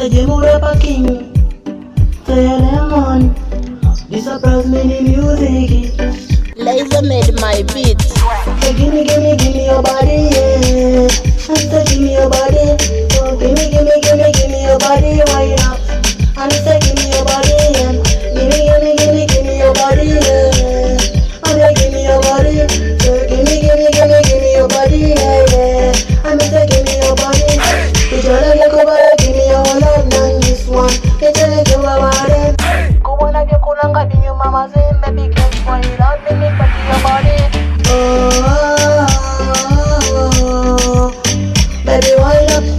Say more packing, say lemon. This surprise me the music. Laser made my beat. Say gimme your body, yeah. Say gimme your body. Oh, gimme your body, why not? And say gimme your body, yeah. Gimme your body, yeah. And say gimme your body. Say gimme your body, yeah. And say gimme your body. You try to go back, give me your love, man. This one, you tell it to about it. Go on, I get cool and got in your mama's in, baby, can't find it out, baby, but your body. Baby, wind up,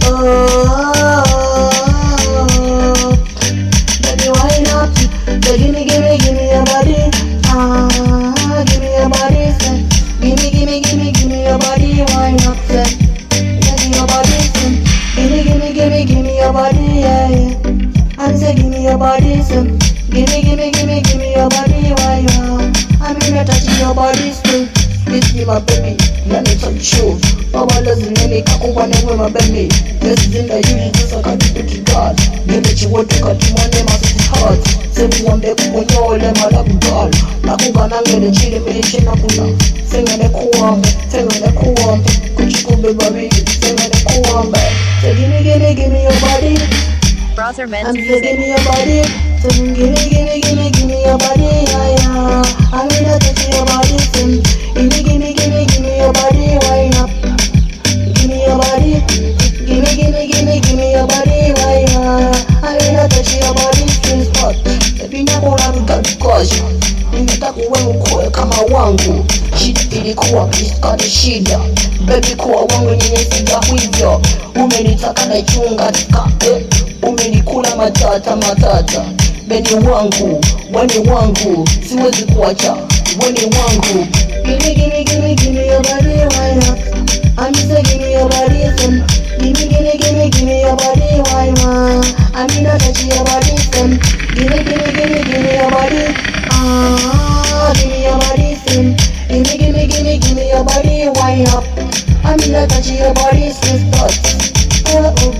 baby, wind up. So gimme your body, give me your body, say. Gimme your body, wind up, say. Give your body, say. Gimme your body, yeah. And say gimme your body, say. Gimme your body, why you? I'm in touching your body, still. Kiss me, my baby, let me touch you. Mama doesn't let me come over with my baby. This is in the universe, I can't do to God. Give it you what you got, you want them as it's hard. Say me one baby, when you all them, I love you, God. Nakuga nange the chili, me chin up with them. Sing in the cool, could you go, baby? Sing in the cool, say gimme your body. Browser meant I'm say gimme your body. So gimme your body, yeah. I'm gonna touch your body, so gimme your body, why not? Gimme your body, gimme your body, why not? I'm gonna touch your body, skin spot. Baby, nakula mkakosha. Ninataka wewe ukoe kama wangu. Shida ilikuwa kisikati shida. Baby kuwa wangu nyenyesiga hivyo. Umenitaka na chunga tika. Umenikula matata. Beni wangu, weni wangu. Siwezi kuacha, weni wangu. Gimme your body, why not? I'm say gimme your body, son. Gimme your body, why not? I'm gonna touch your body, son. Gimme your body. Gimme your body, son. Gimme your body, why not? I'm gonna touch your body, skin spots.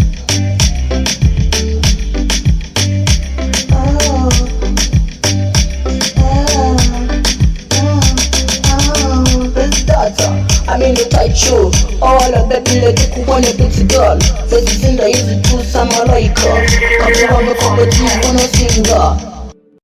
I'm in the tight show. All of that let you want a big girl. Faces in the easy to some like her. Come on, the property, wanna sing her.